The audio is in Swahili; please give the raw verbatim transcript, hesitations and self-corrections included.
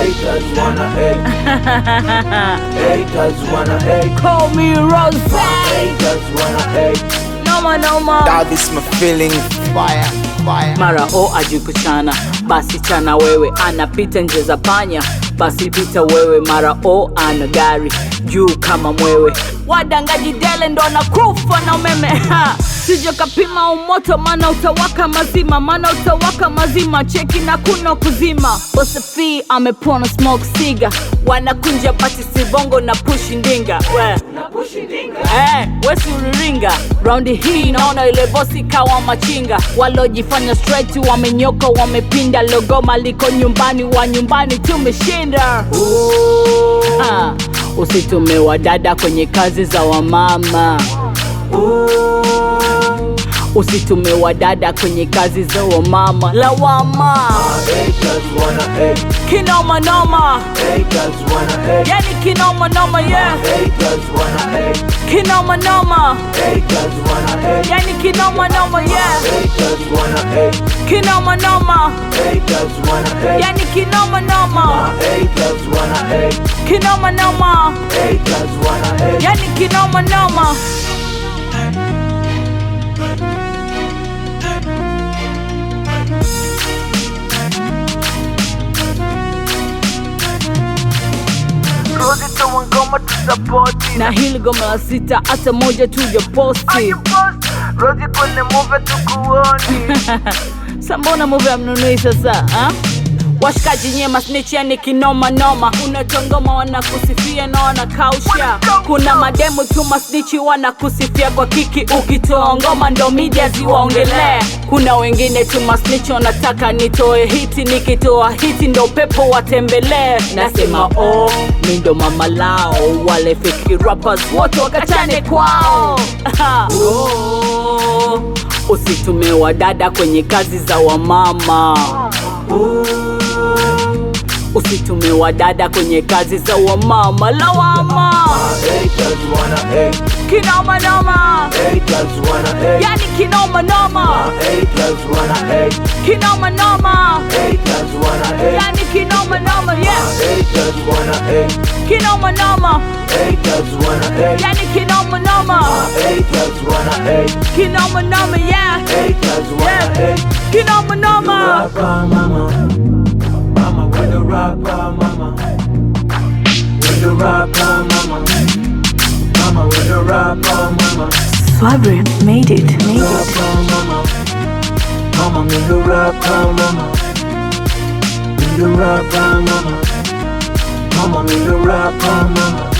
haters wanna hate. Haters wanna hate. Call me Rose. Haters wanna hate. Noma noma. That is my feeling. Fire, fire. Mara o ajikuchana, basi chana wewe. Anapita nje za panya, basi pita wewe. Mara o ana gari juu kama mwewe. Wadangaji dele ndo anakufa na umeme ha. Sije kapima umoto mana utawaka mazima. Mana utawaka mazima. Cheki na kuno kuzima. Bosefi amepona smoke ciga. Wanakunja pati sivongo na pushi ndinga. We na pushi ndinga. Eh, wesi uriringa. Roundi hii naona ile bosi kawa machinga. Walojifanya straight wamenyoka wamepinda. Logoma liko nyumbani wa nyumbani tumeshinda. Ha. Usitume wa dada kwenye kazi za wamama. Usitume wa dada kwenye kazi za wamama. Lawama. Haters wanna hate. Kinoma noma. Haters wanna hate. Yani kinoma noma yeah. Haters wanna hate. Kinoma noma. Haters wanna hate. Yani kinoma noma yeah. Haters wanna hate. Kinoma noma. Haters wanna hate. Yani kinoma noma. Haters wanna hate. Kinoma noma. Haters wanna hate. Yani kinoma noma. Na hili goma la sita hata moja tuja posti. Rozi kwenye move tukuoni. Sambona move amnunui sasa ha? Washikaji nyema snitch yani kinoma noma. Unatongoma wanakusifia na wanakausha. Kuna mademu tuma snitch wanakusifia kwa kiki. Ukitoa ngoma ndo media ziwaongelea. Kuna wengine tuma snitch wanataka nitoe hiti. Nikitoa hiti ndo pepo watembelee. Nasema oh, mi ndo mama lao. Wale fake rappers wote wakachane kwao. Oh, usitume wa dada kwenye kazi za wamama. Usitume wa dada kwenye kazi za wamama. Lawama. Haters wanna hate. Kinoma noma. Haters wanna hate. Yani kinoma noma. Haters wanna hate. Kinoma noma. Haters wanna hate. Yani kinoma noma yeah. Haters wanna hate. Kinoma noma. Haters wanna hate. Yani kinoma noma. Haters wanna hate. Kinoma noma yeah. Haters wanna Yeah. hate. Kinoma noma. Rapper mama, mama with the rapper mama, with the rapper mama, mama with the rapper mama, Swabri made it, made it. rapper mama, mama with the rapper mama, with the rapper mama, mama with the rapper mama.